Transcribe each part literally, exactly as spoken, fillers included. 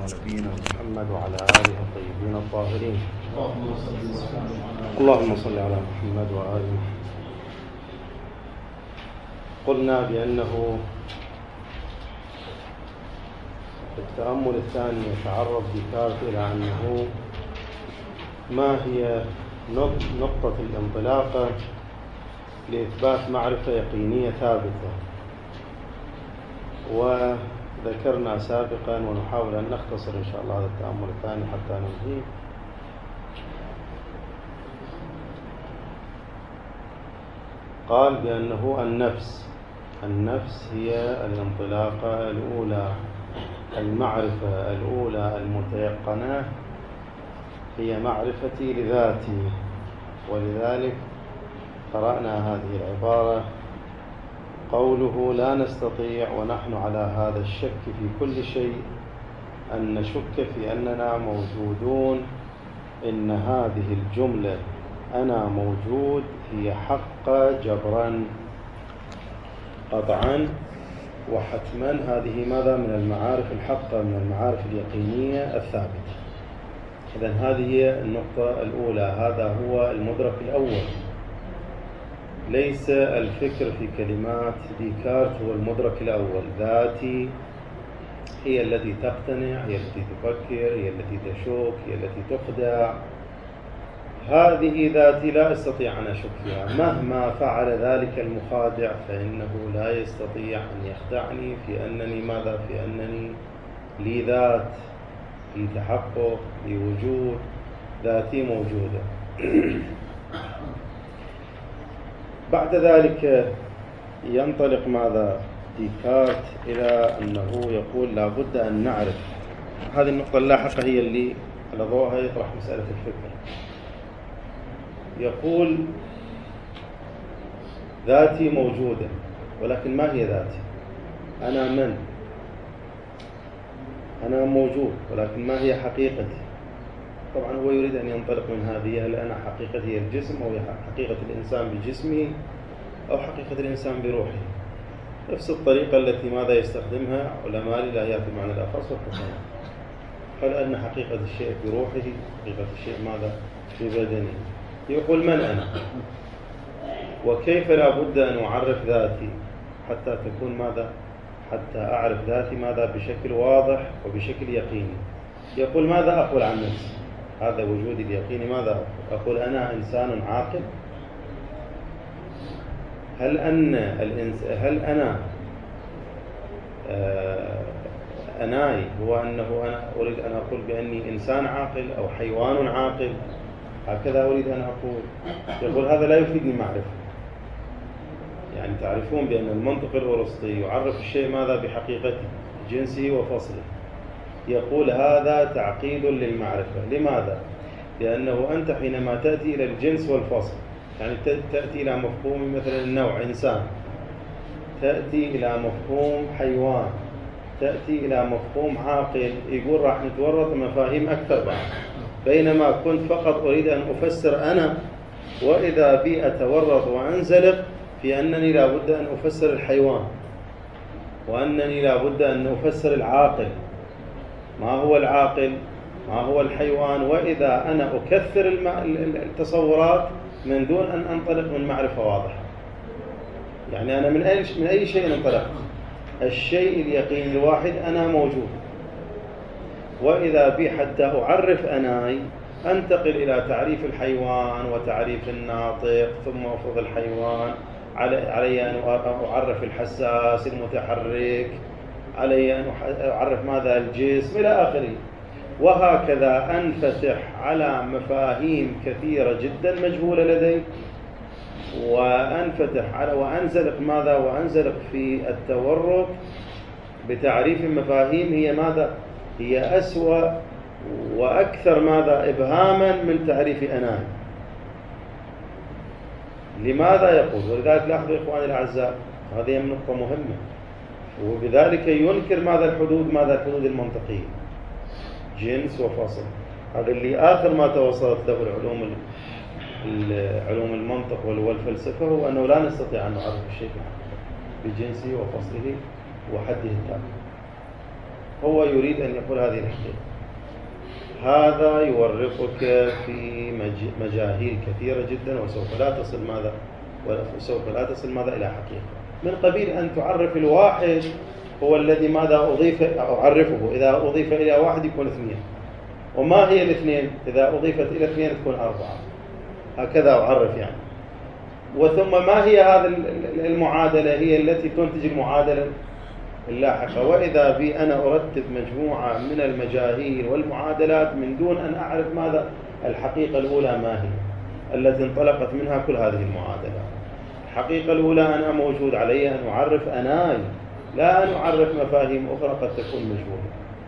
ونبينا محمد وعلى آله الطيبين الطاهرين. اللهم صل على محمد وآل محمد. قلنا بأنه في التأمل الثاني يتعرض ديكارت إلى أنه ما هي نقطة الانطلاقة لإثبات معرفة يقينية ثابتة، وذكرنا سابقا ونحاول أن نختصر إن شاء الله هذا التأمل الثاني حتى ننهيه. قال بأنه النفس النفس هي الانطلاقة الأولى، المعرفة الأولى المتيقنة هي معرفتي لذاتي، ولذلك قرأنا هذه العبارة: قوله لا نستطيع ونحن على هذا الشك في كل شيء أن نشك في أننا موجودون. إن هذه الجملة أنا موجود هي حق جبرا قطعا وحتما. هذه ماذا من المعارف الحقة، من المعارف اليقينية الثابتة. إذن هذه هي النقطة الأولى، هذا هو المدرك الأول. ليس الفكر في كلمات ديكارت هو المدرك الأول. ذاتي هي التي تقتنع، هي التي تفكر، هي التي تشك، هي التي تخدع. هذه ذاتي لا أستطيع أن أشك فيها، مهما فعل ذلك المخادع فإنه لا يستطيع أن يخدعني في أنني ماذا؟ في أنني لي ذات، في تحقق، لي وجود، ذاتي موجودة. بعد ذلك ينطلق ماذا ديكارت إلى أنه يقول لا بد أن نعرف. هذه النقطة اللاحقة هي اللي على ضوءها يطرح مسألة الفكر. يقول ذاتي موجودة، ولكن ما هي ذاتي؟ أنا من؟ أنا موجود، ولكن ما هي حقيقتي؟ طبعا هو يريد أن ينطلق من هذه: هل أنا حقيقتي هي الجسم، أو حقيقة الإنسان بجسمه، أو حقيقة الإنسان بروحه؟ نفس الطريقة التي ماذا يستخدمها علماء الإلهيات بمعنى الأخص والتصوف. قال أن حقيقة الشيء بروحه، حقيقة الشيء ماذا؟ ببدنه. يقول من أنا؟ وكيف لا بد أن أعرف ذاتي حتى تكون ماذا؟ حتى أعرف ذاتي ماذا؟ بشكل واضح وبشكل يقيني. يقول ماذا أقول عن نفسي؟ هذا وجودي اليقيني. ماذا أقول؟ أنا إنسان عاقل. هل أن الإنس... هل أنا آه... أناي هو أنه أنا أريد أن أقول بأني إنسان عاقل أو حيوان عاقل؟ هكذا أريد أن أقول. يقول هذا لا يفيدني معرفة. يعني تعرفون بأن المنطق الأرسطي يعرف الشيء ماذا؟ بحقيقته، جنسه وفصله. يقول هذا تعقيد للمعرفة. لماذا؟ لأنه أنت حينما تأتي إلى الجنس والفصل، يعني تأتي إلى مفهوم مثلا النوع إنسان، تأتي إلى مفهوم حيوان، تأتي إلى مفهوم عاقل، يقول راح نتورط مفاهيم أكثر بعد. بينما كنت فقط أريد أن أفسر أنا، وإذا بي أتورط وأنزلق في أنني لا بد أن أفسر الحيوان، وأنني لا بد أن أفسر العاقل. ما هو العاقل؟ ما هو الحيوان؟ وإذا أنا أكثر التصورات من دون أن أنطلق من معرفة واضحة. يعني أنا من أي من أي شيء انطلق؟ الشيء اليقيني الواحد: أنا موجود. وإذا بي حتى أعرف أناي أنتقل إلى تعريف الحيوان وتعريف الناطق، ثم أفرض الحيوان علي أن أعرف الحساس المتحرك، علي أن أعرف ماذا؟ الجسم، إلى آخره. وهكذا أنفتح على مفاهيم كثيرة جدا مجهولة لدي، وأنفتح على وأنزلق ماذا؟ وأنزلق في التورط بتعريف مفاهيم هي ماذا؟ هي أسوأ وأكثر ماذا؟ إبهاما من تعريف أنا. لماذا يقول؟ ولذلك لاحظوا إخواني الأعزاء، هذه نقطة مهمة. وبذلك ينكر ماذا؟ الحدود، ماذا؟ الحدود المنطقية، جنس وفصل. هذا اللي آخر ما توصلت له العلوم علوم المنطق والفلسفة، هو أنه لا نستطيع أن نعرف الشيء بجنسه وفصله وحده التام. هو يريد أن يقول هذه الحقيقة. هذا يورطك في مجاهيل كثيرة جدا، وسوف لا تصل ماذا وسوف لا تصل ماذا إلى حقيقة، من قبيل أن تعرف الواحد هو الذي ماذا أضيف أعرفه، إذا أضيف إلى واحد يكون اثنين، وما هي الاثنين؟ إذا أضيفت إلى اثنين تكون أربعة، هكذا أعرف يعني. وثم ما هي هذه المعادلة؟ هي التي تنتج المعادلة اللاحقة. وإذا بي أنا أرتب مجموعة من المجاهيل والمعادلات من دون أن أعرف ماذا الحقيقة الأولى ما هي التي انطلقت منها كل هذه المعادلات. الحقيقة الأولى أنا موجود، علي أن أعرف أناي، لا أن أعرف مفاهيم أخرى قد تكون مجهولة.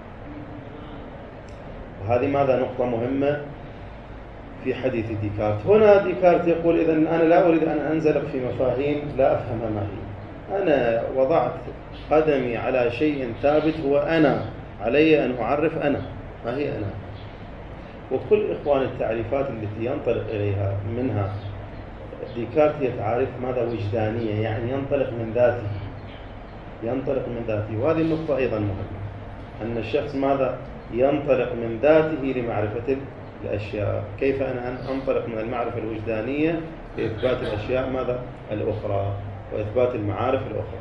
وهذه ماذا نقطة مهمة في حديث ديكارت. هنا ديكارت يقول إذن أنا لا أريد أن أنزلق في مفاهيم لا أفهمها ما هي، أنا وضعت قدمي على شيء ثابت هو أنا، علي أن أعرف أنا ما هي أنا. وكل إخوان التعريفات التي ينطلق إليها منها ديكارت هي تعريف ماذا وجدانية، يعني ينطلق من ذاته، ينطلق من ذاته. وهذه النقطة أيضا مهمة، أن الشخص ماذا ينطلق من ذاته لمعرفة الأشياء. كيف أنا أنطلق من المعرفة الوجدانية لإثبات الأشياء ماذا الأخرى وإثبات المعارف الأخرى.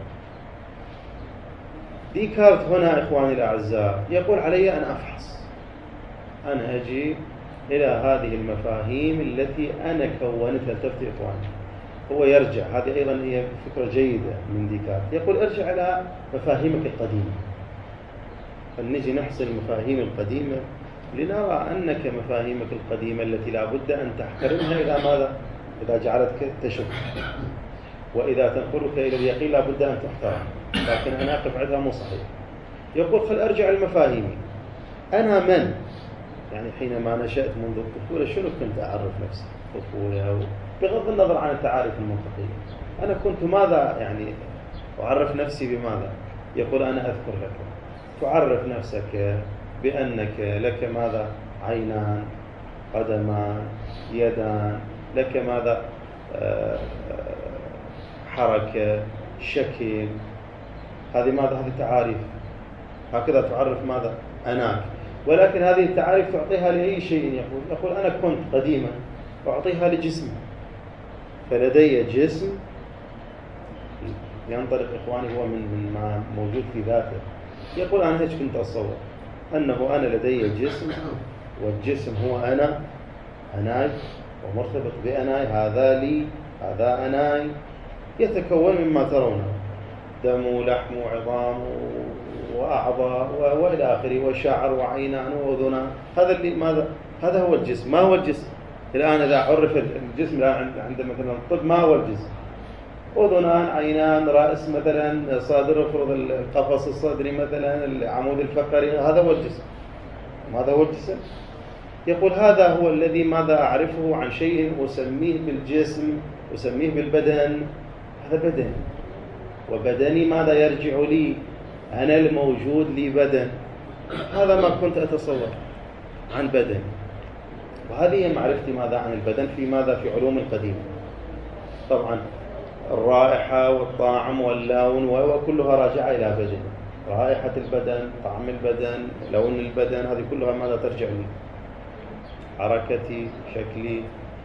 ديكارت هنا إخواني الأعزاء يقول علي أن أفحص، أنا أجي إلى هذه المفاهيم التي أنا كونتها. تفتي إخواني هو يرجع، هذه أيضا هي فكرة جيدة من ديكارت، يقول ارجع إلى مفاهيمك القديمة، فنجي نحصل المفاهيم القديمة لنرى أنك مفاهيمك القديمة التي لا بد أن تحترمها إلى ماذا؟ إذا جعلتك تشك، وإذا تنقلك إلى اليقين لا بد أن تحترم، لكن أنا أقف عندها مو صحيح. يقول خل أرجع لمفاهيمي، أنا من؟ يعني حينما نشأت منذ الطفولة شنو كنت أعرف نفسي؟ طفولة بغض النظر عن التعارف المنطقية، أنا كنت ماذا يعني أعرف نفسي بماذا؟ يقول أنا أذكر لك، تعرف نفسك بأنك لك ماذا؟ عينان، قدمان، يدان، لك ماذا؟ حركة، شكل، هذه ماذا؟ هذه تعاريف، هكذا تعرف ماذا؟ أناك. ولكن هذه التعاريف تعطيها لأي شيء. يقول يقول أنا كنت قديما أعطيها لجسمي، فلدي جسم ينطلق إخواني هو من من ما موجود في ذاته. يقول أنا هيك كنت أتصور أنه أنا لدي جسم، والجسم هو أنا، أناي ومرتبط بأناي، هذا لي، هذا أناي، يتكون مما ترونه، دم ولحم وعظام وأعضاء وإلى آخره، وشعر وعينان وأذنان، هذا اللي ماذا؟ هذا هو الجسم. ما هو الجسم؟ الآن إذا عرف الجسم الآن عند مثلا الطب ما هو الجسم؟ أذنان، عينان، رأس مثلا، صدر، افرض القفص الصدري مثلا، العمود الفقري، هذا هو الجسم. ماذا هو الجسم؟ يقول هذا هو الذي ماذا أعرفه عن شيء أسميه بالجسم، أسميه بالبدن، هذا بدن، وبدني ماذا يرجع لي؟ أنا الموجود لي بدن، هذا ما كنت أتصور عن بدن. وهذه هي معرفتي ماذا عن البدن في ماذا؟ في علوم القديمة. طبعا الرائحة والطعم واللون وكلها راجعة إلى بدن، رائحة البدن، طعم البدن، لون البدن، هذه كلها ماذا ترجع لي؟ حركتي، شكلي،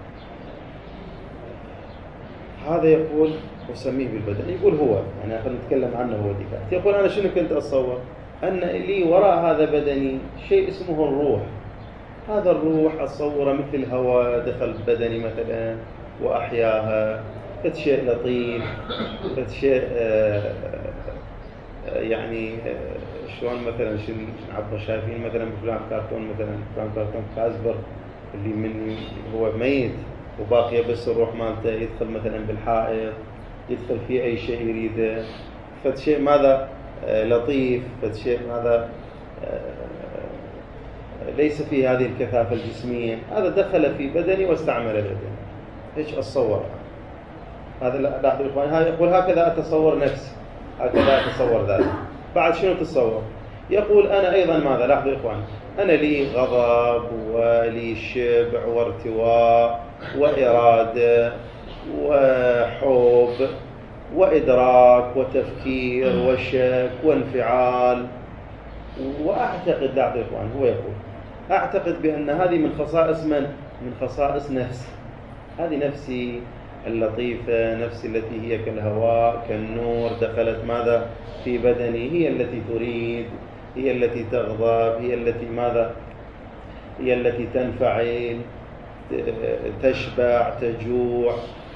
هذا يقول أسميه بالبدن. يقول هو يعني خلينا نتكلم عنه هو ديكارت. يقول أنا شنو كنت أتصور؟ أن لي وراء هذا بدني شيء اسمه الروح، هذا الروح أتصوره مثل هواء دخل بدني مثلا وأحياها، فد شيء لطيف، فد شيء آه يعني آه شلون مثلا شن عبر شايفين مثلا بفلان كرتون مثلا فلان كرتون كاسبر اللي من هو ميت وباقي بس الروح مالته، يدخل مثلا بالحائط، يدخل في أي شيء يريده، فد شيء ماذا آه لطيف، فد شيء ماذا آه ليس في هذه الكثافة الجسمية، هذا دخل في بدني واستعمل بدني. ايش اتصور؟ هذا لاحظوا اخواني، هذا يقول هكذا اتصور نفسي، هكذا اتصور ذاتي. بعد شنو تتصور؟ يقول انا ايضا ماذا؟ لاحظوا اخواني، انا لي غضب ولي شبع وارتواء وإرادة وحب وإدراك وتفكير وشك وانفعال، وأعتقد لا أعطي إخوان هو يقول أعتقد بأن هذه من خصائص من؟ من خصائص نفسي. هذه نفسي اللطيفة، نفسي التي هي كالهواء كالنور دخلت ماذا في بدني، هي التي تريد، هي التي تغضب، هي التي ماذا، هي التي تنفعل، تشبع، تجوع،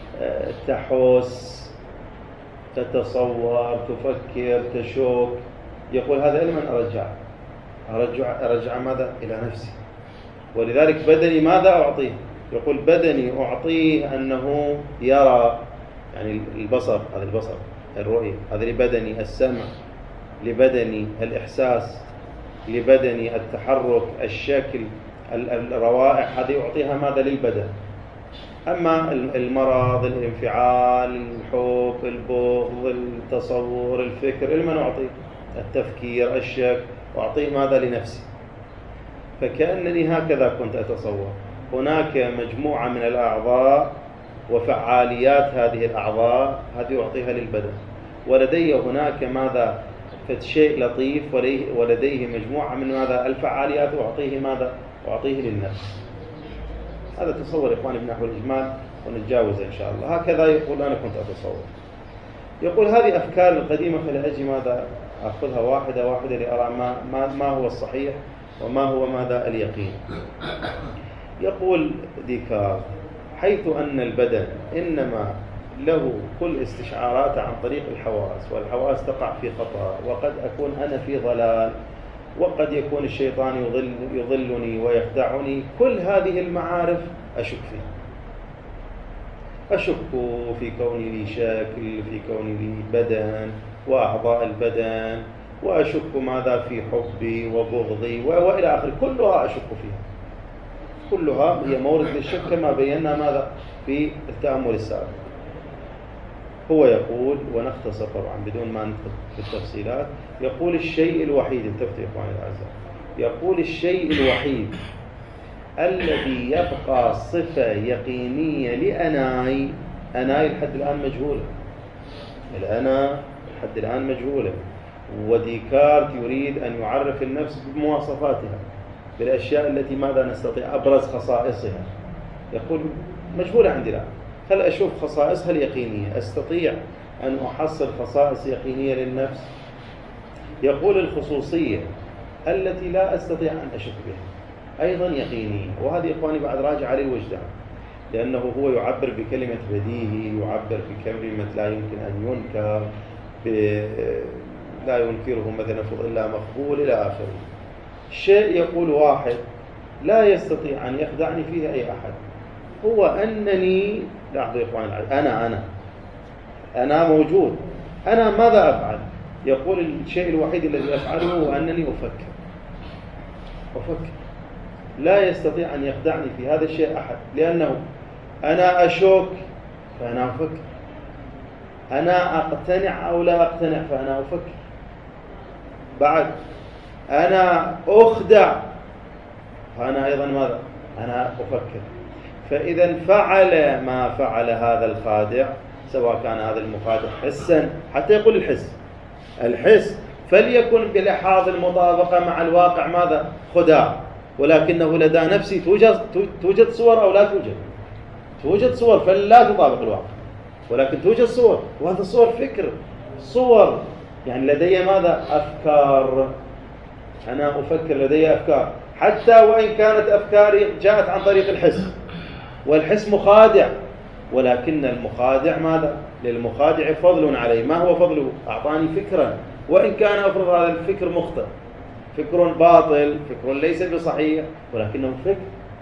تحس، تتصور، تفكر، تشوك. يقول هذا لمن أرجع أرجع أرجع ماذا إلى نفسي. ولذلك بدني ماذا أعطيه؟ يقول بدني أعطيه أنه يرى، يعني البصر، هذا البصر الرؤية، هذا لبدني، السمع لبدني، الإحساس لبدني، التحرك، الشكل، الروائح، هذه أعطيها ماذا للبدن. أما المرض، الانفعال، الحب، البغض، التصور، الفكر، لمن أعطيه؟ التفكير، الشك، أعطيه ماذا لنفسي. فكأنني هكذا كنت أتصور، هناك مجموعة من الأعضاء وفعاليات هذه الأعضاء هذه أعطيها للبدن، ولدي هناك ماذا شيء لطيف ولديه مجموعة من ماذا الفعاليات أعطيه ماذا أعطيه للنفس. هذا تصور إخواني بنحو الإجمال ونتجاوز إن شاء الله. هكذا يقول أنا كنت أتصور. يقول هذه أفكار القديمة فلأجي ماذا أخذها واحدة واحدة لأرى ما, ما, ما هو الصحيح وما هو ماذا اليقين. يقول ديكارت حيث أن البدن إنما له كل استشعارات عن طريق الحواس، والحواس تقع في خطأ، وقد أكون أنا في ضلال، وقد يكون الشيطان يضل يضلني ويخدعني، كل هذه المعارف أشك فيها. أشك في كوني لي شكل، في كوني لي بدن وأعضاء البدن، وأشك ماذا في حبي وبغضي وإلى آخره، كلها أشك فيها، كلها هي مورد للشك كما بينا ماذا في التأمل السابق. هو يقول، ونختصر طبعا بدون ما ندخل في التفصيلات، يقول الشيء الوحيد، انتبهوا يا إخواني الأعزاء، يقول الشيء الوحيد الذي يبقى صفة يقينية لأناي، أناي لحد الآن مجهولة، الأنا لحد الآن مجهولة، وديكارت يريد أن يعرف النفس بمواصفاتها، بالأشياء التي ماذا نستطيع أبرز خصائصها. يقول مجهولة عندي الآن، هل أشوف خصائصها اليقينية؟ أستطيع أن أحصل خصائص يقينية للنفس؟ يقول الخصوصية التي لا أستطيع أن أشك بها أيضا يقينية، وهذه إخواني بعد راجع عليه الوجدان، لأنه هو يعبر بكلمة بديهي، يعبر بكلمة لا يمكن أن ينكر، لا ينكره مثلا فضل إلا مقبول إلى آخره. شيء يقول واحد لا يستطيع أن يخدعني فيه أي أحد، هو أنني، لاحظوا يا إخواني، أنا أنا أنا موجود، أنا ماذا أفعل؟ يقول الشيء الوحيد الذي أفعله هو أنني أفكر أفكر لا يستطيع أن يخدعني في هذا الشيء أحد، لأنه أنا أشك فأنا أفكر، أنا أقتنع أو لا أقتنع فأنا أفكر، بعد أنا أخدع فأنا أيضا ماذا؟ أنا أفكر. فإذا فعل ما فعل هذا الخادع، سواء كان هذا المخادع حسا، حتى يقول الحس الحس فليكن بلحاظ المطابقة مع الواقع ماذا؟ خداع، ولكنه لدى نفسي توجد توجد صور أو لا توجد؟ توجد صور فلا تطابق الواقع، ولكن توجد صور، وهذا الصور فكر، صور يعني لدي ماذا؟ أفكار، أنا أفكر، لدي أفكار، حتى وإن كانت أفكاري جاءت عن طريق الحس، والحس مخادع، ولكن المخادع ماذا؟ للمخادع فضل عليه. ما هو فضله؟ أعطاني فكرا، وإن كان أفرض هذا الفكر مخطئ، فكر باطل، فكر ليس بصحيح، ولكنه فكر،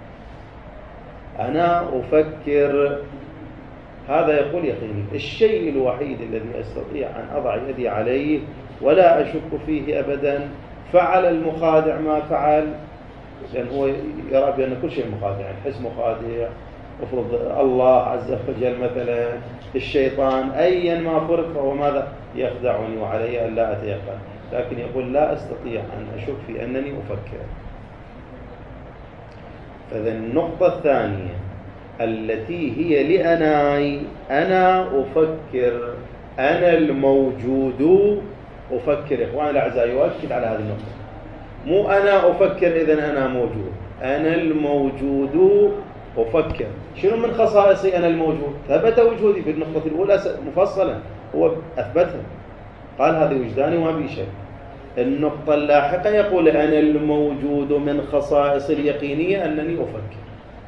أنا أفكر. هذا يقول يقيني الشيء الوحيد الذي أستطيع أن أضع يدي عليه ولا أشك فيه أبدا، فعل المخادع ما فعل، لأن هو يرى بأن كل شيء مخادع، الحس مخادع، افرض الله عز وجل مثلا، الشيطان، أيا ما فرض فهو ماذا؟ يخدعني، وعلي أن لا أتيقن، لكن يقول لا أستطيع أن أشك في أنني أفكر. فإذا النقطة الثانية التي هي لأناي، أنا أفكر، أنا الموجود أفكر. إخواني الأعزاء يؤكد على هذه النقطة، مو أنا أفكر إذن أنا موجود، أنا الموجود أفكر. شنو من خصائصي أنا الموجود؟ ثبت وجودي في النقطة الأولى مفصلا، هو أثبتها، قال هذه وجداني وما بي شيء. النقطة اللاحقة يقول أنا الموجود من خصائص اليقينية أنني أفكر،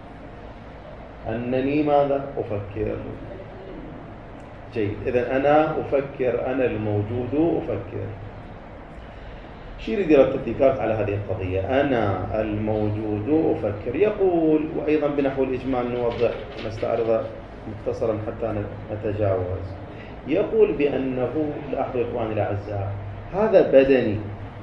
أنني ماذا؟ أفكر. جيد، إذن أنا أفكر، أنا الموجود أفكر. شو يريد يرتب ديكارت على هذه القضية؟ أنا الموجود أفكر. يقول، وأيضا بنحو الإجمال نوضح نستعرض مختصرا حتى نتجاوز. يقول بأنه، لاحظوا إخواني الأعزاء، هذا بدني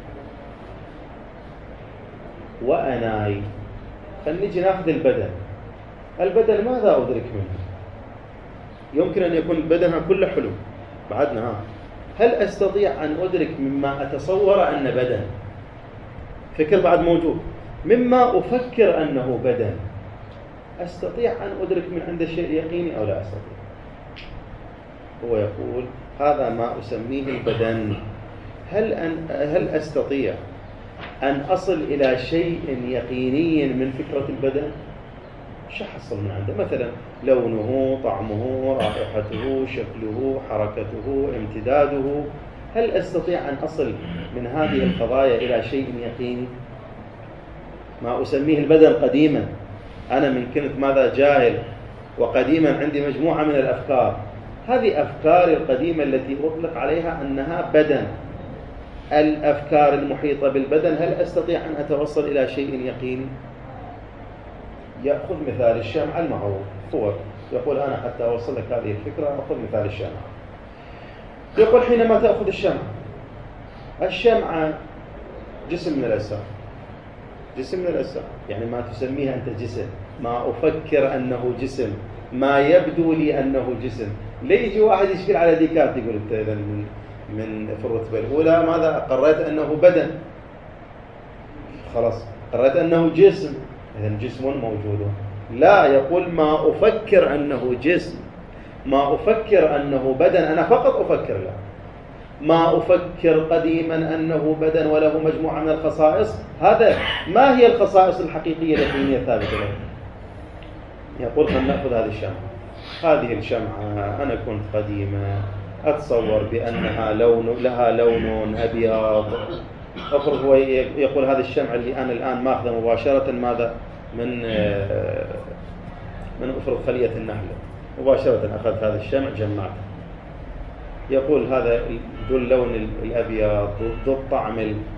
وأناي. خلينا نجي ناخذ البدن. البدن ماذا أدرك منه؟ يمكن أن يكون البدن كله حلو بعدنا، ها هل أستطيع أن أدرك مما أتصور أن بدن؟ فكر بعد موجود. مما أفكر أنه بدن، أستطيع أن أدرك من عند الشيء يقيني أو لا أستطيع؟ هو يقول هذا ما أسميه البدن. هل أن هل أستطيع أن أصل إلى شيء يقيني من فكرة البدن؟ شو حصل من عنده؟ مثلا لونه، طعمه، رائحته، شكله، حركته، امتداده. هل أستطيع أن أصل من هذه القضايا إلى شيء يقيني؟ ما أسميه البدن قديما، أنا من كنت ماذا جاهل، وقديما عندي مجموعة من الأفكار. هذه أفكار القديمة التي أطلق عليها أنها بدن. الأفكار المحيطة بالبدن، هل أستطيع أن أتوصل إلى شيء يقيني؟ يأخذ مثال الشمعة المعروف، هو يقول أنا حتى أوصل لك هذه الفكرة أخذ مثال الشمعة. يقول حينما تأخذ الشمعة، الشمعة جسم من الأجسام، جسم من الأجسام، يعني ما تسميها أنت جسم، ما أفكر أنه جسم، ما يبدو لي أنه جسم. ليجي واحد يشكل على ديكارت يقول أنت إذا من من في الرتبة الأولى ماذا قررت أنه بدن، خلاص قررت أنه جسم، إذن جسم موجود. لا، يقول ما أفكر أنه جسم، ما أفكر أنه بدن، أنا فقط أفكر. لا، ما أفكر قديما أنه بدن وله مجموعة من الخصائص. هذا ما هي الخصائص الحقيقية التي هي ثابتة له؟ يقول خلينا نأخذ هذه الشمعة. هذه الشمعة أنا كنت قديما أتصور بأنها لون، لها لون أبيض. أفرض هو يقول هذه الشمعة اللي أنا الآن ماخذة مباشرة ماذا من من أفرض خلية النحلة، مباشرة أخذت هذا الشمع جمعته. يقول هذا ذو اللون الأبيض، ذو الطعم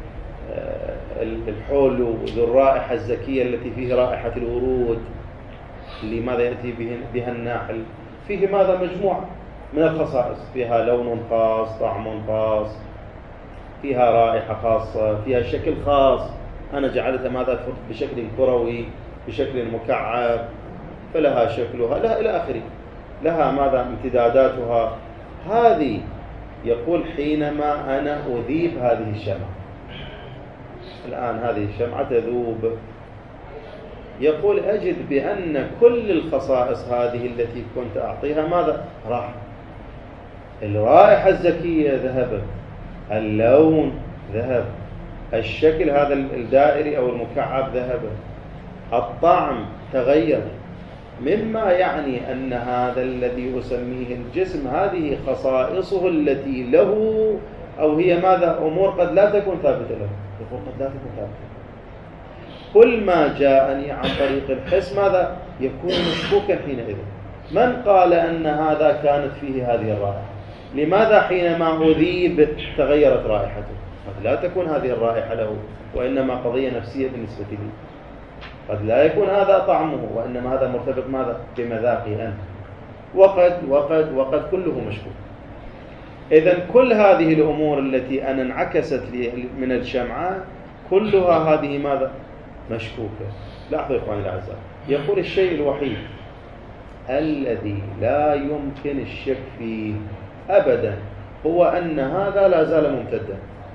الحلو، ذو الرائحة الزكية التي فيه رائحة الورود اللي ماذا يأتي بها الناحل، فيه ماذا مجموعة من الخصائص، فيها لون خاص، طعم خاص، فيها رائحة خاصة، فيها شكل خاص. أنا جعلتها ماذا بشكل كروي، بشكل مكعب، فلها شكلها، لها إلى آخره، لها ماذا امتداداتها. هذه يقول حينما أنا أذيب هذه الشمعة، الآن هذه الشمعة تذوب، يقول أجد بأن كل الخصائص هذه التي كنت أعطيها ماذا راح. الرائحة الزكية ذهبت، اللون ذهب، الشكل هذا الدائري أو المكعب ذهب، الطعم تغير، مما يعني أن هذا الذي أسميه الجسم هذه خصائصه التي له، أو هي ماذا أمور قد لا تكون ثابتة له. يقول قد لا تكون ثابتة. كل ما جاءني عن طريق الحس ماذا يكون مشكوكا حينئذ. من قال أن هذا كانت فيه هذه الرائحة؟ لماذا حينما أذيب تغيرت رائحته؟ قد لا تكون هذه الرائحة له، وإنما قضية نفسية بالنسبة لي. قد لا يكون هذا طعمه، وإنما هذا مرتبط ماذا بمذاقي أنا. وقد وقد وقد كله مشكوك. إذن كل هذه الأمور التي أنا انعكست لي من الشمعة كلها هذه ماذا مشكوكة. لاحظوا يا إخواني الأعزاء، يقول الشيء الوحيد الذي لا يمكن الشك فيه أبدا هو أن هذا لا زال ممتدا،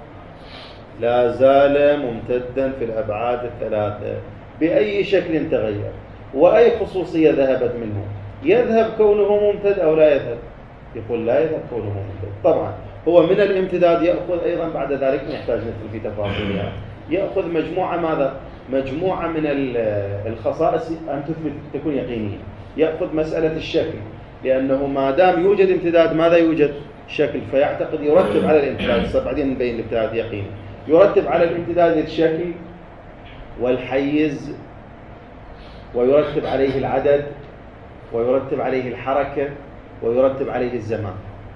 لا زال ممتدا في الأبعاد الثلاثة بأي شكل تغير وأي خصوصية ذهبت منه. يذهب كونه ممتد أو لا يذهب؟ يقول لا يذهب كونه ممتد. طبعا هو من الامتداد يأخذ أيضا بعد ذلك، نحتاج ندخل في تفاصيلها، يأخذ مجموعة ماذا؟ مجموعة من الخصائص أن تثبت تكون يقينية. يأخذ مسألة الشكل، لأنه ما دام يوجد امتداد ماذا يوجد؟ شكل، فيعتقد يرتب على الامتداد، بعدين نبين الامتداد يقيني، يرتب على الامتداد الشكل والحيز، ويرتب عليه العدد، ويرتب عليه الحركة، ويرتب عليه الزمان.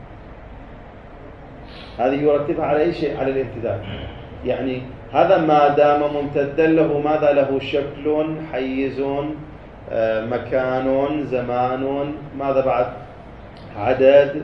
هذه يرتبها على أي شيء؟ على الامتداد. يعني هذا ما دام ممتدا له ماذا؟ له شكل، حيز، مكان، زمان، ماذا بعد؟ عدد،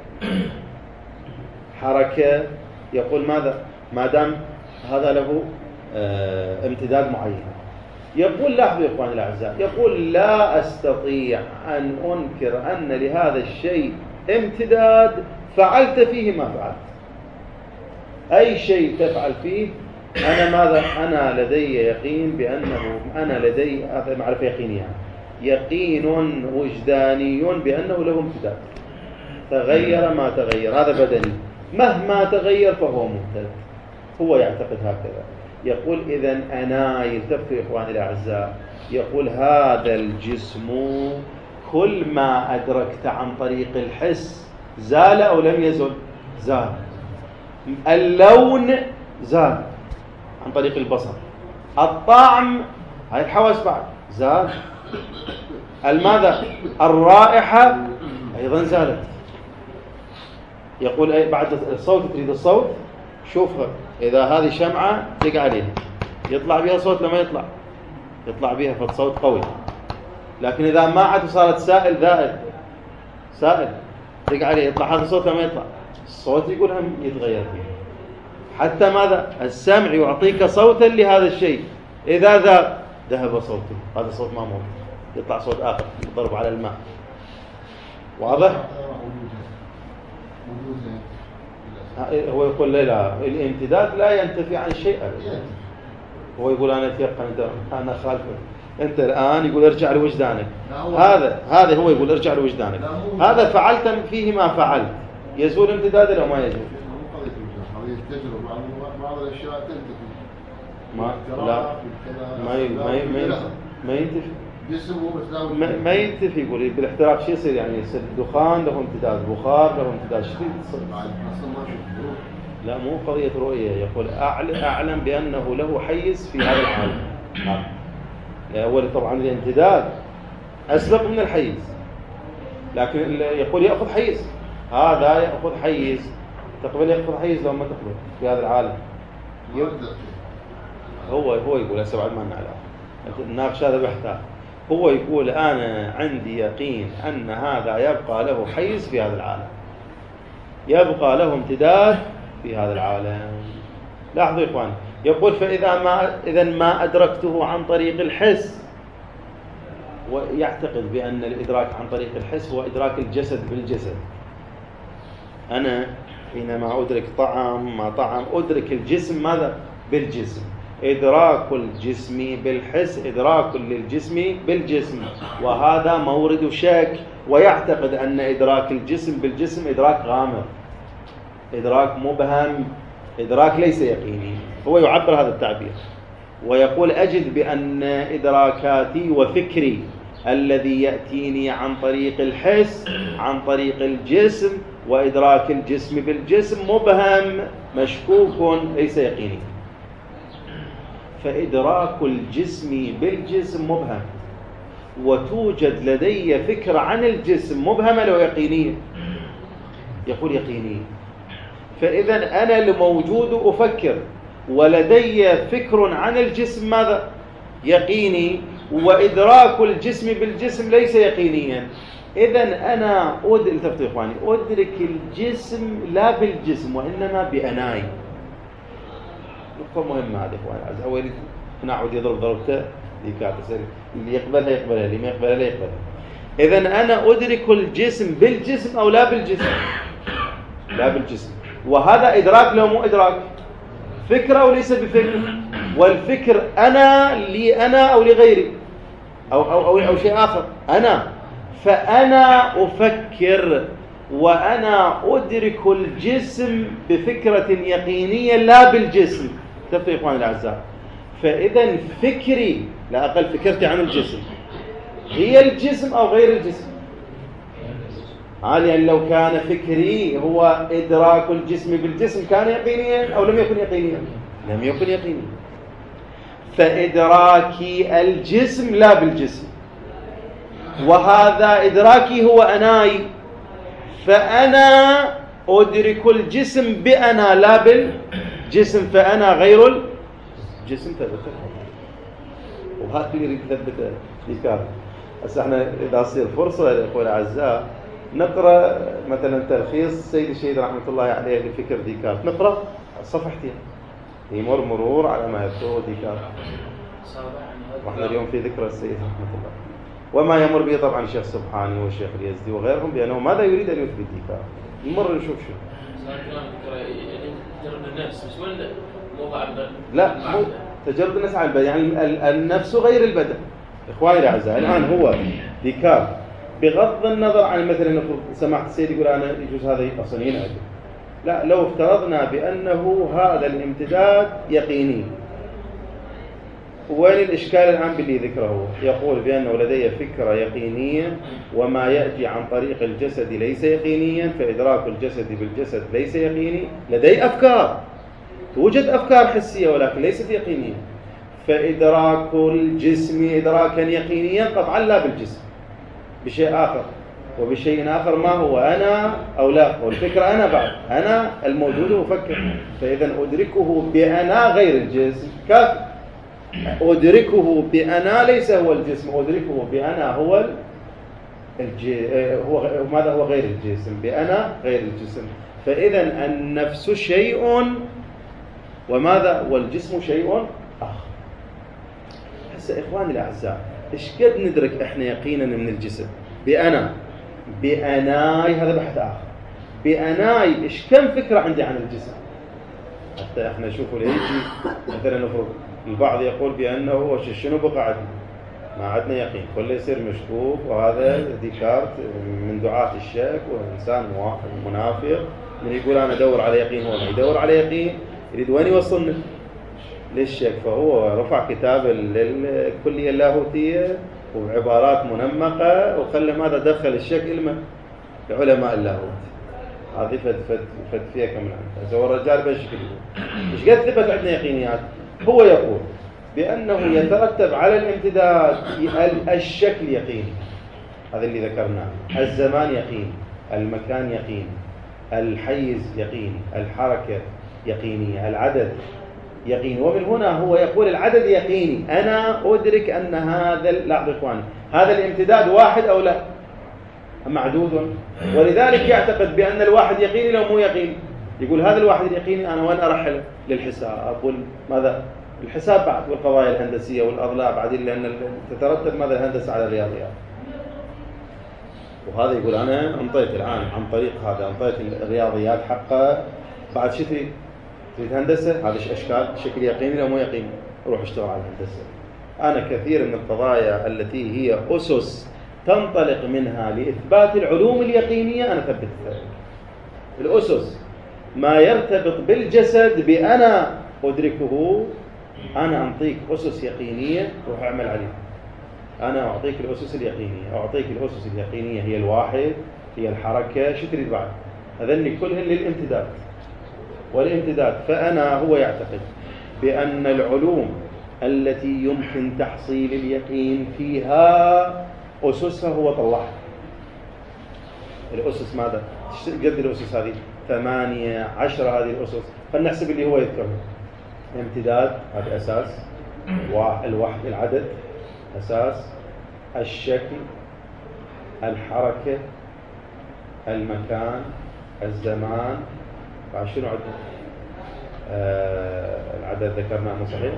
حركة. يقول ماذا؟ ما دام هذا له امتداد معين. يقول لاحظوا يا إخواني الأعزاء، يقول لا أستطيع أن أنكر أن لهذا الشيء امتداد فعلت فيه ما فعلت. أي شيء تفعل فيه أنا ماذا؟ أنا لدي يقين بأنه أنا لدي معرفة يقينية، يقين وجداني بأنه له امتداد. تغير ما تغير، هذا بدني، مهما تغير فهو ممتد. هو يعتقد هكذا. يقول إذن أنا، يلتفت يا إخواني الأعزاء، يقول هذا الجسم كل ما أدركت عن طريق الحس زال أو لم يزل؟ زال. اللون زال عن طريق البصر، الطعم هاي الحواس بعد زال، الماذا؟ الرائحة أيضا زالت. يقول بعد الصوت، تريد الصوت؟ شوفها، إذا هذه شمعة دق عليها يطلع بها صوت لما يطلع يطلع بها فالصوت قوي. لكن إذا ما عاد صارت سائل ذائل، سائل دق عليه يطلع هذا الصوت لما يطلع الصوت يقول هم يتغير فيه. حتى ماذا؟ السمع يعطيك صوتا لهذا الشيء، إذا ذهب ذهب صوته، هذا صوت ما موجود، يطلع صوت آخر يضرب على الماء. واضح؟ هو يقول لا, لا الامتداد لا ينتفي عن شيء أبدا. هو يقول أنا أتيقن، أنا خالفك. أنت الآن يقول ارجع لوجدانك، هذا هذا هو يقول ارجع لوجدانك، هذا فعلت فيه ما فعلت، يزول امتداد أو ما يزول؟ بعض الأشياء تنتفي ما لا ما ما ما ينتفي ما, ما ينتفي. يقول بالاحتراق شيء يصير؟ يعني يصير دخان له امتداد، بخار له امتداد، شو يصير؟ لا مو قضية رؤية. يقول أعلم بأنه له حيز في هذا العالم. أول طبعا الامتداد أسبق من الحيز، لكن يقول يأخذ حيز، هذا يأخذ حيز. تقبل يأخذ حيز لو ما تقبل في هذا العالم؟ هو هو يقول هسه بعد ما نعلم نناقش هذا بحث. هو يقول أنا عندي يقين أن هذا يبقى له حيز في هذا العالم، يبقى له امتداد في هذا العالم. لاحظوا يا إخوان، يقول فإذا ما إذا ما أدركته عن طريق الحس، ويعتقد بأن الإدراك عن طريق الحس هو إدراك الجسد بالجسد. أنا حينما أدرك طعم ما طعم أدرك الجسم ماذا؟ بالجسم. إدراك الجسم بالحس إدراك للجسم بالجسم، وهذا مورد شك. ويعتقد أن إدراك الجسم بالجسم إدراك غامض، إدراك مبهم، إدراك ليس يقيني. هو يعبر هذا التعبير ويقول أجد بأن إدراكاتي وفكري الذي يأتيني عن طريق الحس عن طريق الجسم وإدراك الجسم بالجسم مبهم مشكوك ليس يقيني. فإدراك الجسم بالجسم مبهم، وتوجد لدي فكرة عن الجسم مبهمة لو يقينية. يقول يقينية. فإذا أنا الموجود أفكر ولدي فكر عن الجسم ماذا؟ يقيني، وإدراك الجسم بالجسم ليس يقينيا. إذا أنا أدرك يا إخواني أدرك الجسم لا بالجسم وإنما بأناي. نقطة مهمة هذه إخواني الأعزاء. أول نعود يضرب ضربته اللي يقبلها يقبلها، اللي ما يقبلها لا يقبلها. إذا أنا أدرك الجسم بالجسم أو لا بالجسم؟ لا بالجسم. وهذا إدراك لو مو إدراك؟ فكرة أو ليس بفكر؟ والفكر أنا لي أنا أو لغيري أو, أو, أو, أو شيء آخر. أنا فأنا أفكر وأنا أدرك الجسم بفكرة يقينية لا بالجسم. اتفقوا يا إخواني الأعزاء؟ فإذا فكري لا أقل فكرتي عن الجسم هي الجسم أو غير الجسم؟ يعني لو كان فكري هو إدراك الجسم بالجسم كان يقينيا أو لم يكن يقينيا؟ لم يكن يقينيا. فإدراكي الجسم لا بالجسم، وهذا إدراكي هو أناي، فأنا أدرك الجسم بأنا لا بالجسم، فأنا غير الجسم. ثبت، وهذا اللي يريد يثبته ديكارت. هسه احنا إذا تصير فرصة يا إخوة الأعزاء نقرأ مثلا تلخيص سيد الشهيد رحمة الله عليه لفكر ديكارت، نقرأ صفحتين يمر مرور على ما يذكره ديكارت. واحنا اليوم في ذكرى السيد رحمة الله، وما يمر به طبعا الشيخ سبحاني والشيخ اليزدي وغيرهم بأنه ماذا يريد أن يثبت ديكارت. نمر نشوف شو. تجرد النفس مش ولا موضع البدن؟ لا مو تجرد النفس على البدن، يعني النفس غير البدن. إخواني الأعزاء الآن هو ديكارت بغض النظر عن مثلا سمعت السيد يقول أنا يجوز هذا أصلا ينعد، لا، لو افترضنا بأنه هذا الامتداد يقيني، وين الإشكال الآن باللي ذكره؟ يقول بأنه لدي فكرة يقينية وما يأتي عن طريق الجسد ليس يقينيا، فإدراك الجسد بالجسد ليس يقيني. لدي أفكار، توجد أفكار حسية ولكن ليست يقينية، فإدراك الجسم إدراكا يقينيا قطعا لا بالجسم، بشيء آخر، وبشيء آخر ما هو أنا أو لا، والفكرة أنا بعد، أنا الموجود أفكر، فإذا أدركه بأنا غير الجسم كافي. أدركه بأنا ليس هو الجسم، أدركه بأنا هو الج... هو ماذا هو غير الجسم، بأنا غير الجسم. فإذا النفس شيء وماذا والجسم شيء آخر. هسه إخواني الأعزاء إيش قد ندرك إحنا يقينا من الجسم بأنا بأناي؟ هذا بحث آخر. بأناي إيش كم فكرة عندي عن الجسم؟ حتى إحنا نشوفوا ليجي مثلا نفرض البعض يقول بأنه شنو بقى عندنا؟ ما عندنا يقين، كله يصير مشكوك، وهذا ديكارت من دعاة الشك وإنسان منافق من يقول أنا أدور على يقين، هو ما يدور على يقين، يريد وين يوصلنا؟ للشك. فهو رفع كتاب للكلية اللاهوتية وعبارات منمقة وخلى ماذا دخل الشك إلما لعلماء اللاهوت. هذه فد فد فد فيها كم العنفة. هو الرجال بشكل مش قد ثبت عندنا يقينيات. هو يقول بأنه يترتب على الامتداد الشكل يقيني، هذا اللي ذكرناه، الزمان يقيني، المكان يقيني، الحيز يقيني، الحركة يقينية، العدد يقيني. ومن هنا هو يقول العدد يقيني، أنا أدرك أن هذا لا إخواني هذا الامتداد واحد أو لا معدود، ولذلك يعتقد بأن الواحد يقيني لو مو يقيني. يقول هذا الواحد اليقيني أنا وين أرحل للحساب والماذا الحساب بعد، والقضايا الهندسية والأضلاع بعدين، لأن تترتب ماذا الهندسة على الرياضيات. وهذا يقول أنا أنطيت الآن عن طريق هذا أنطيت الرياضيات حقا، بعد شو تريد؟ تريد هندسة؟ هذا أشكال شكل يقيني لو مو يقيني، روح اشتغل على الهندسة. أنا كثير من القضايا التي هي أسس تنطلق منها لإثبات العلوم اليقينية أنا ثبت ذلك. الأسس ما يرتبط بالجسد بأنا أدركه، أنا أعطيك أسس يقينية روح أعمل عليها. أنا أعطيك الأسس اليقينية، أعطيك الأسس اليقينية هي الواحد، هي الحركة، شو تريد بعد؟ هذني كلهن للامتداد والامتداد. فأنا هو يعتقد بأن العلوم التي يمكن تحصيل اليقين فيها أسسها هو طلعها. الأسس ماذا؟ قد الأسس هذه ثمانية عشرة، هذه الأسس خلينا نحسب اللي هو يذكرها. امتداد هذا أساس، والوحد العدد أساس، الشكل، الحركة، المكان، الزمان، بعد شنو عندنا؟ آه العدد ذكرناه مو صحيح؟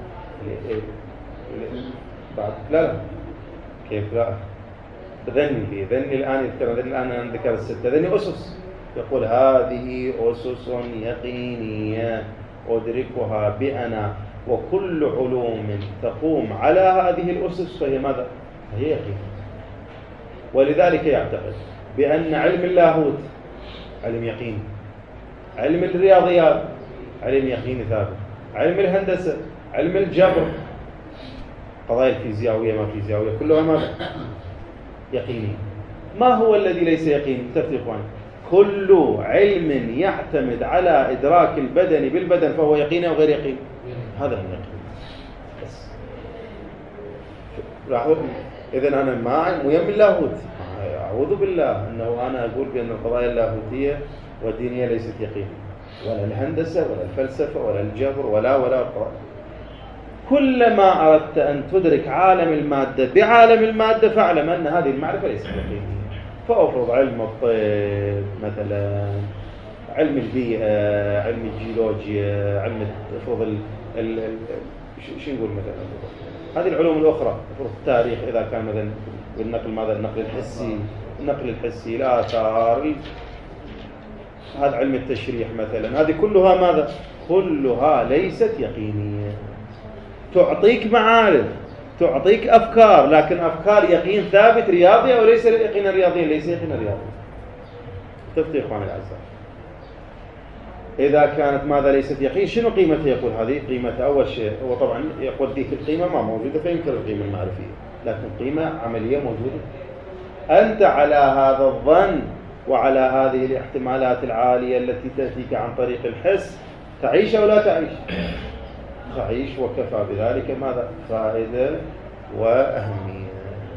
بعد لا لا كيف لا؟ ذني ذني الآن يذكر ذني الآن أنا ذكر الستة، ذني أسس. يقول هذه أسس يقينية أدركها بأنا، وكل علوم تقوم على هذه الأسس فهي ماذا؟ هي يقين. ولذلك يعتقد بأن علم اللاهوت علم يقيني، علم الرياضيات علم يقيني ثابت، علم الهندسة، علم الجبر، قضايا الفيزيائية ما فيزيائية كلها ماذا؟ يقيني. ما هو الذي ليس يقيني؟ تفتقون كل علم يعتمد على إدراك البدن بالبدن فهو يقيني أو غير يقيني؟ هذا هو اليقين. بس إذن أنا ما مهم اللاهوت، أعوذ بالله أنه أنا أقول بأن القضايا اللاهوتية والدينية ليست يقين، ولا الهندسة ولا الفلسفة ولا الجبر ولا ولا القضايا. كلما أردت أن تدرك عالم المادة بعالم المادة فاعلم أن هذه المعرفة ليست يقينية. فأفرض علم الطب مثلا، علم البيئة، علم الجيولوجيا، علم افرض ال ال ال شو نقول مثلا هذه العلوم الأخرى، افرض التاريخ إذا كان مثلا بالنقل ماذا النقل الحسي، النقل الحسي، الآثار، هذا علم التشريح مثلا، هذه كلها ماذا؟ كلها ليست يقينية. تعطيك معارف، تعطيك أفكار، لكن أفكار يقين ثابت رياضي أو ليس يقين رياضي؟ ليس يقين رياضي. تفتي إخواني الأعزاء، إذا كانت ماذا ليست يقين شنو قيمتها؟ يقول هذه قيمتها أول شيء هو طبعا يقول ذيك القيمة ما موجودة فينكر القيمة المعرفية، لكن قيمة عملية موجودة. أنت على هذا الظن وعلى هذه الاحتمالات العالية التي تأتيك عن طريق الحس تعيش أو لا تعيش؟ تعيش، وكفى بذلك ماذا؟ فائدة وأهمية.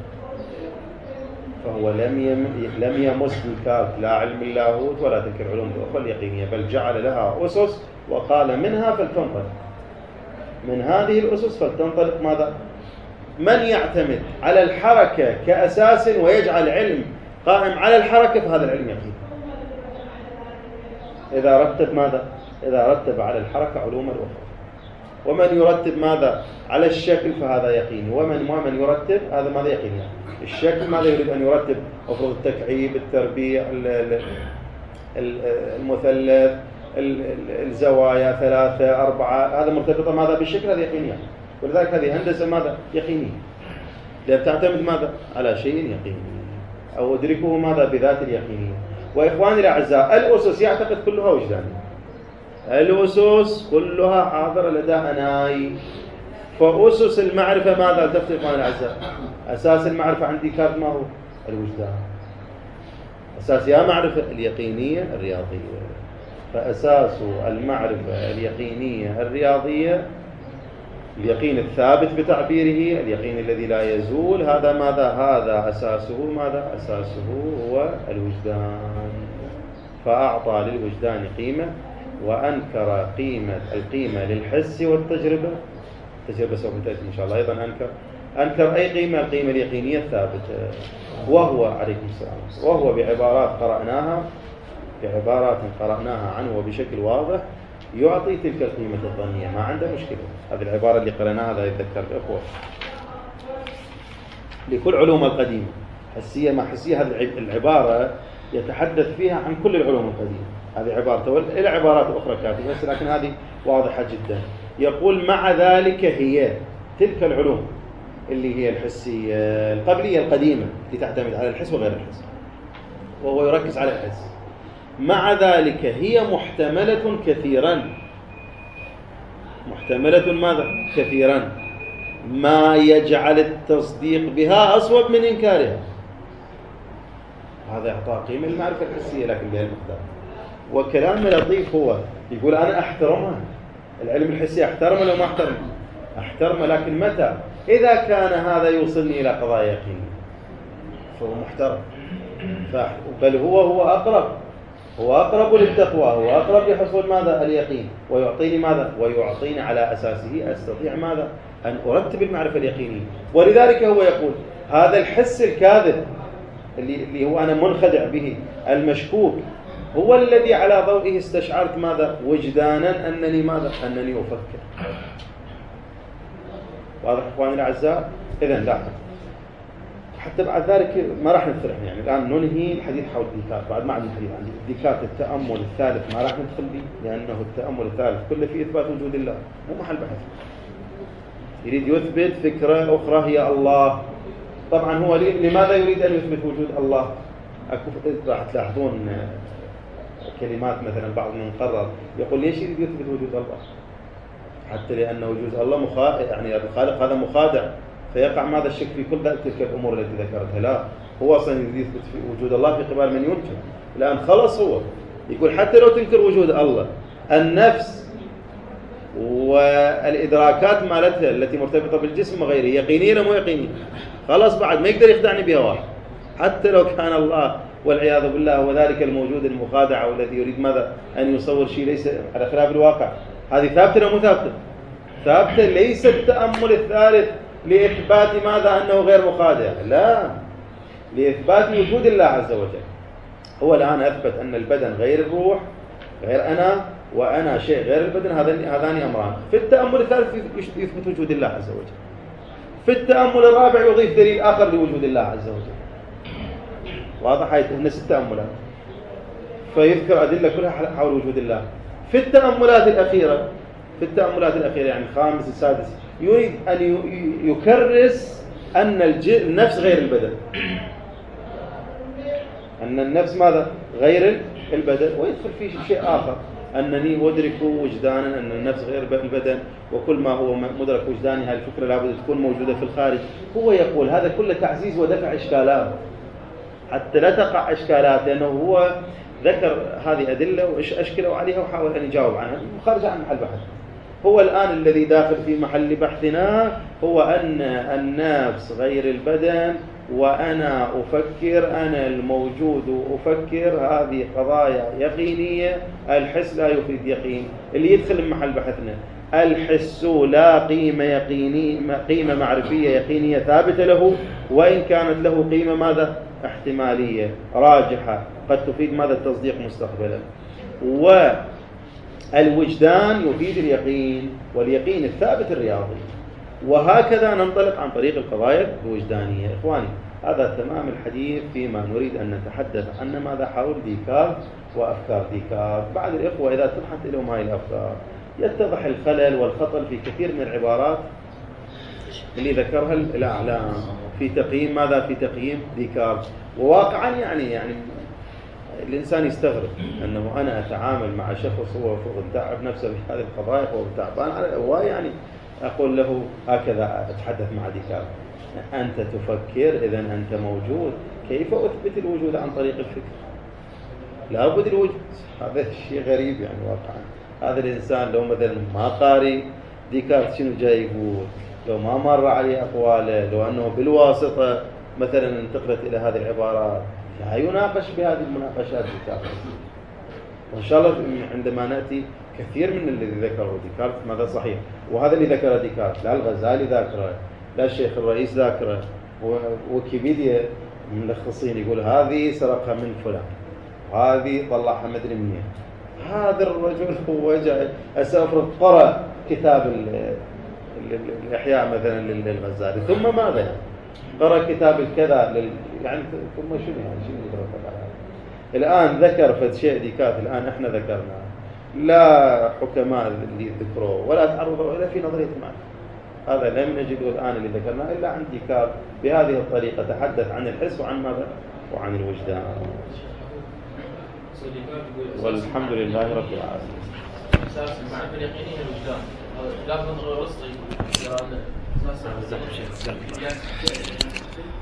فهو لم يم... لم يمس الكاف لا علم اللاهوت ولا تلك العلوم الأخرى اليقينية، بل جعل لها أسس وقال منها فلتنطلق، من هذه الأسس فلتنطلق ماذا؟ من يعتمد على الحركة كأساس ويجعل علم قائم على الحركة فهذا العلم يقين. إذا رتب ماذا؟ إذا رتب على الحركة علوم الأخرى. ومن يرتب ماذا؟ على الشكل فهذا يقيني. ومن ومن يرتب هذا ماذا؟ يقيني. الشكل ماذا يريد أن يرتب؟ أفرض التكعيب، التربيع، المثلث، الزوايا ثلاثة أربعة، هذا مرتبطة ماذا؟ بالشكل، هذا يقيني. ولذلك هذه هندسة ماذا؟ يقيني، لأن تعتمد ماذا؟ على شيء يقيني أو أدركه ماذا؟ بذات اليقينية. وإخواني الأعزاء، الأسس يعتقد كلها وجدانية، الأسس كلها حاضرة لدى أناي. فأسس المعرفة ماذا؟ تفتح إخواني الأعزاء، أساس المعرفة عندي كارت ما هو؟ الوجدان. أساس يا معرفة اليقينية الرياضية. فأساس المعرفة اليقينية الرياضية اليقين الثابت بتعبيره، اليقين الذي لا يزول، هذا ماذا؟ هذا أساسه ماذا؟ أساسه هو الوجدان. فأعطى للوجدان قيمة وأنكر قيمة القيمة للحس والتجربة. التجربة سوف تأتي إن شاء الله أيضا. أنكر أنكر أي قيمة؟ القيمة اليقينية الثابتة. وهو عليكم السلام، وهو بعبارات قرأناها بعبارات قرأناها عنه وبشكل واضح يعطي تلك القيمة الظنية، ما عنده مشكلة. هذه العبارة اللي قرأناها هذا يتذكر الأخوة لكل علوم القديمة حسية ما حسية. هذه العبارة يتحدث فيها عن كل العلوم القديمة. هذه عبارته إلى عبارات أخرى كاتبة بس لكن هذه واضحة جدا. يقول مع ذلك هي تلك العلوم اللي هي الحسية القبلية القديمة التي تعتمد على الحس وغير الحس، وهو يركز على الحس. مع ذلك هي محتملة كثيرا، محتملة ماذا؟ كثيرا، ما يجعل التصديق بها أصوب من إنكارها. هذا إعطاء قيمة المعرفة الحسية لكن بها المقدار. وكلام لطيف هو يقول أنا أحترمها، العلم الحسي أحترمه ولا ما أحترمه؟ أحترمه، لكن متى؟ إذا كان هذا يوصلني إلى قضايا يقينية فهو محترم. بل هو هو أقرب هو أقرب للتقوى، هو أقرب لحصول ماذا؟ اليقين. ويعطيني ماذا؟ ويعطيني على أساسه أستطيع ماذا؟ أن أرتب المعرفة اليقينية. ولذلك هو يقول هذا الحس الكاذب اللي, اللي هو أنا منخدع به المشكوك هو الذي على ضوئه استشعرت ماذا؟ وجدانا أنني ماذا؟ أنني أفكر. واضح إخواني الأعزاء؟ إذن لاحظ حتى بعد ذلك ما راح نفترح يعني الآن ننهي الحديث حول ديكارت. بعد ما عندنا الحديث عن ديكارت التأمل الثالث ما راح ندخل به، لأنه التأمل الثالث كله في إثبات وجود الله، مو محل بحث. يريد يثبت فكرة أخرى هي الله. طبعا هو لماذا يريد أن يثبت وجود الله؟ راح تلاحظون كلمات مثلا بعض من قرر يقول ليش يريد يثبت وجود الله؟ حتى لأن وجود الله مخادع، يعني الخالق هذا مخادع، فيقع ماذا الشك في كل تلك الأمور التي ذكرتها. لا، هو أصلا يثبت في وجود الله في قبال من ينكر. الآن خلص هو يقول حتى لو تنكر وجود الله، النفس والإدراكات مالتها التي مرتبطة بالجسم وغيره يقينية ولا مو يقينية؟ خلاص بعد ما يقدر يخدعني بها واحد، حتى لو كان الله والعياذ بالله هو ذلك الموجود المخادع والذي يريد ماذا أن يصور شيء ليس على خلاف الواقع. هذه ثابتة ولا مو ثابتة؟ ثابتة. ليس التأمل الثالث لإثبات ماذا أنه غير مخادع، لا، لإثبات وجود الله عز وجل. هو الآن أثبت أن البدن غير الروح، غير أنا، وأنا شيء غير البدن. هذان أمران. في التأمل الثالث يثبت وجود الله عز وجل. في التأمل الرابع يضيف دليل آخر لوجود الله عز وجل. واضح؟ هاي ست تأملات، فيذكر أدلة كلها حول وجود الله. في التأملات الأخيرة في التأملات الأخيرة يعني الخامس السادس يريد أن يكرس أن النفس غير البدن، أن النفس ماذا؟ غير البدن، ويدخل فيه شيء آخر، أنني أدرك وجدانا أن النفس غير البدن، وكل ما هو مدرك وجداني هذه الفكرة لابد تكون موجودة في الخارج. هو يقول هذا كله تعزيز ودفع إشكالات حتى لا تقع إشكالات، لأنه هو ذكر هذه أدلة وأشكلوا عليها وحاول أن يجاوب عنها وخارج عن محل بحث. هو الآن الذي داخل في محل بحثنا هو أن النفس غير البدن، وأنا أفكر، أنا الموجود أفكر. هذه قضايا يقينية، الحس لا يفيد يقين. اللي يدخل محل بحثنا الحس لا قيمة يقينية، قيمة معرفية يقينية ثابتة له، وإن كانت له قيمة ماذا؟ احتمالية راجحة قد تفيد ماذا؟ التصديق مستقبلا. والوجدان يفيد اليقين، واليقين الثابت الرياضي. وهكذا ننطلق عن طريق القضايا الوجدانية. إخواني، هذا تمام الحديث فيما نريد أن نتحدث عنه ماذا؟ حول ديكارت وأفكار ديكارت. بعض الإخوة إذا طرحت لهم هذه الأفكار يتضح الخلل والخطل في كثير من العبارات اللي ذكرها الأعلام في تقييم ماذا؟ في تقييم ديكارت. وواقعا يعني يعني الإنسان يستغرب أنه أنا أتعامل مع شخص هو تعب نفسه في هذه القضايا، هو تعبان على هو يعني أقول له هكذا أتحدث مع ديكارت: أنت تفكر، إذن أنت موجود، كيف أثبت الوجود عن طريق الفكر؟ لا بد الوجود. هذا شيء غريب يعني واقعا. هذا الإنسان لو مثلا ما قاري ديكارت شنو جاي يقول، لو ما مر عليه أقواله، لو أنه بالواسطة مثلا انتقلت إلى هذه العبارات، لا يناقش بهذه المناقشات ديكارت. وإن شاء الله عندما نأتي كثير من الذي ذكره ديكارت ماذا صحيح، وهذا اللي ذكره ديكارت لا الغزالي ذاكره، لا الشيخ الرئيس ذاكره، وويكيبيديا ملخصين يقول هذه سرقها من فلان، هذه طلعها مدري منين. هذا الرجل هو جاء أسافر قرأ كتاب الإحياء مثلا للغزالي، ثم ماذا يعني؟ قرأ كتاب الكذا لل... يعني ثم شنو يعني شنو يقرأ؟ الآن ذكر فد شيء ديكارت، الآن احنا ذكرنا، لا حكماء اللي ذكروه ولا تعرضوا إلى في نظرية المعنى. هذا لم نجده الآن اللي ذكرناه إلا عن ديكارت بهذه الطريقة، تحدث عن الحس وعن ماذا؟ وعن الوجدان. والحمد لله رب العالمين. أساس المعرفة اليقينية الوجدان، لا نظر الوسطي.